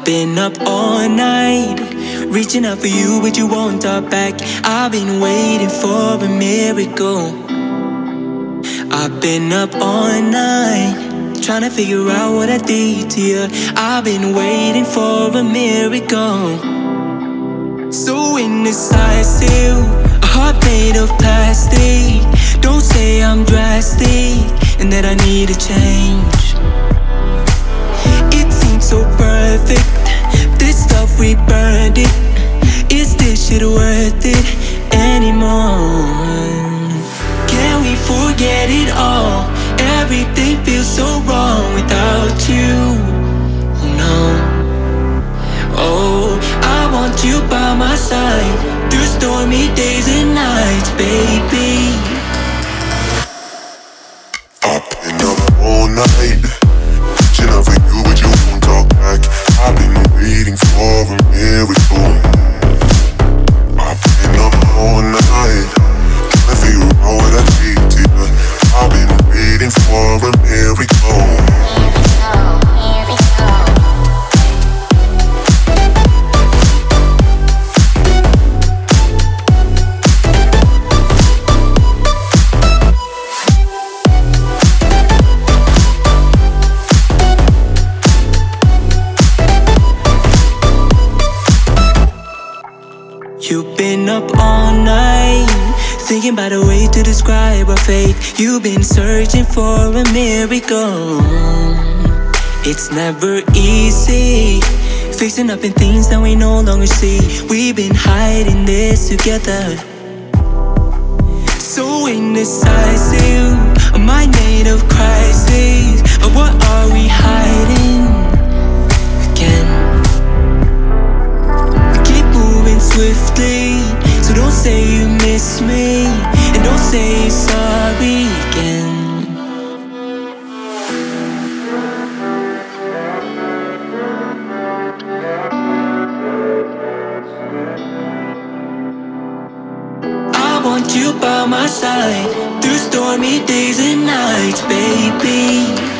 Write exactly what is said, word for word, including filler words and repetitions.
Been up all night, reaching out for you, but you won't talk back. I've been waiting for a miracle. I've been up all night, trying to figure out what I did to you. I've been waiting for a miracle. So indecisive, a heart made of plastic. Don't say I'm drastic and that I need a change. It seems so perfect, this stuff we burned it. Is this shit worth it anymore? Can we forget it all? Everything feels so wrong without you. Oh no. Oh, I want you by my side through stormy days and nights, baby. I've been up all night, reaching out for you, but you won't talk back. I've been waiting for a miracle. I've been up all night, trying to figure out what I did to you. I've been waiting for a miracle. You've been up all night, thinking about a way to describe our fate. You've been searching for a miracle. It's never easy, fixing up in things that we no longer see. We've been hiding this together. So indecisive, a mind made of crises. What are we hiding again? Swiftly, so don't say you miss me, and don't say you're sorry again. I want you by my side through stormy days and nights, baby.